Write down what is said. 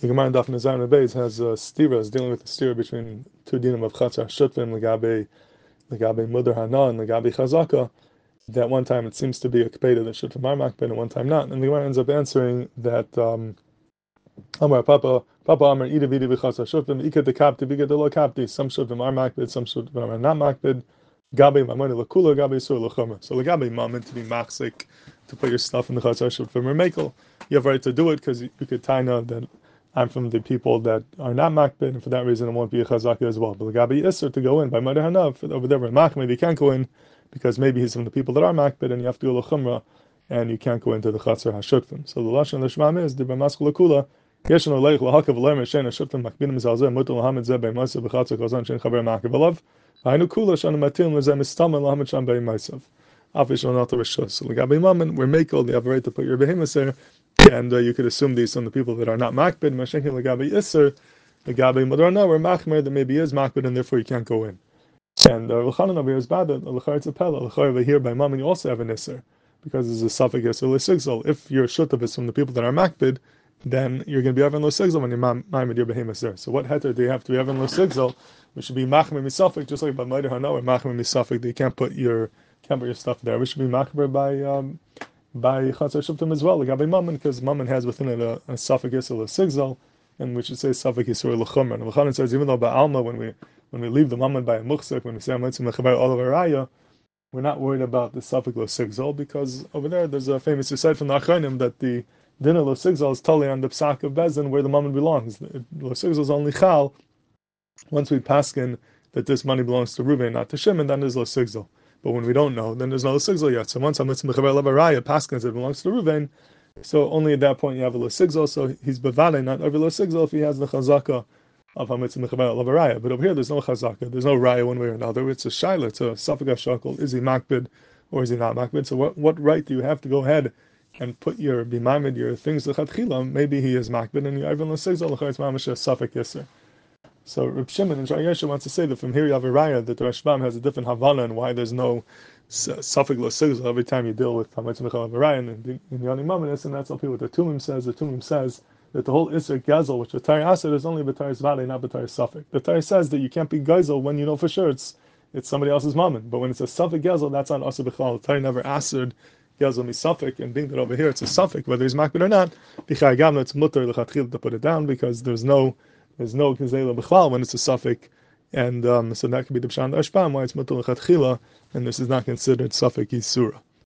The Gemara in Daf Nezarim Beis has stira, is dealing with the stira between two dinim of chatzar shutfim, legabe mudar hana and legabe chazaka. That one time it seems to be a kpeda that shutfim are makbid, and one time not. And the Gemara ends up answering that Amar Papa Amar Ida Vidi b'chatzar shutfim ika de kapti v'ika de lo kapti. Some shutfim are makbid, some shutfim are not makbid. Gabe mamoni lakula, gabe sur lachumra. So legabe mammon to be machzik, to put your stuff in the chatzar shutfim or mekel. You have a right to do it because you could taina that I'm from the people that are not makbid, and for that reason it won't be a chazaka as well. But legabe isser to go in by Mother Hanav over there in Machmed, you can't go in because maybe he's from the people that are makbid, and you have to go lachumra, and you can't go into the chatzar hashutfim. So the lashon l'shmam is the b'maskul lakula. Yesh no leich lahakav leim shein hashutfim makbidim zalzeh mutal lahamed zeh be'maisav b'chatzar kozan shein chaver makav alav. Ha'inu kula shana matim lezeh mistamel lahamed sham be'maisav. Afish lo nata rishus. So legabe mammon, we're makel. You have a right to put your behemoths there. And you could assume these from the people that are not makbid. Mashenkin legabe iser, legabe madrana, where machmer that maybe is makbid, and therefore you can't go in. And l'chanan over here is bad. L'char it's a pella. L'char over here by mammon you also have an iser, because there's a suffix iser l'sigzol. If your shutav is from the people that are makbid, then you're going to be having l'sigzol when you're ma'amid your behemoth there. So what heter do you have to be having l'sigzol? Which should be machmer misafik, just like by ma'adir hana or machmer misafik that you can't put your stuff there. We should be machmer by chatzar shuftim as well, legabe mammon, because mammon has within it a suffix or a sigzal, and we should say suffix or a lechumra. And Chanan says even though by alma, when we leave the mammon by a muchzik, when we say amitzim lechaber all of a raya, we're not worried about the suffix or sigzal, because over there's a famous aside from the Achronim that the dinner lo sigzal is totally on the psak of bezin where the mammon belongs. Lo sigzal is only chal once we paskin that this money belongs to Reuven, not to Shimon, then there's lo sigzal. But when we don't know, then there's no sigzal yet. So once Hamitzim Mechaber Levaraya paskins it belongs to Reuven, so only at that point you have a lo sigzal. So he's bevade, not over lo sigzal, if he has the chazaka of Hamitzim Mechaber Levaraya. But over here there's no chazaka, there's no raya one way or another. It's a shaila, it's a suffix shakal. Is he makbid or is he not makbid? So what right do you have to go ahead and put your bimamid, your things lechatchila? Maybe he is makbid and you have lo sigzal. L'chayitz mamash a suffix yisr. So Reb Shimon and Shayesha wants to say that from here you have a raya that the Rashbam has a different Havana and why there's no suffix lo sigzal every time you deal with Hametz Michal Raya in the Yoni Mamanis, and that's all people what the Tumim says. The Tumim says that the whole Isser Gazel, which the Tari Asad is only B'Tari Zvali, not B'Tari Suffix. The Tari says that you can't be Gazel when you know for sure it's somebody else's Mammon, but when it's a Suffix Gazel, that's on Asa B'Chal. The Tari never Asad Gazel mi Suffix, and being that over here it's a Suffix, whether he's Makbid or not, B'Chai Gamna it's Mutter L'Chatchil to put it down because there's no Kizela B'Chal when it's a suffix, and so that could be the Pshan Ashbam, why it's Mutal Chatchila, and this is not considered suffix Yisura.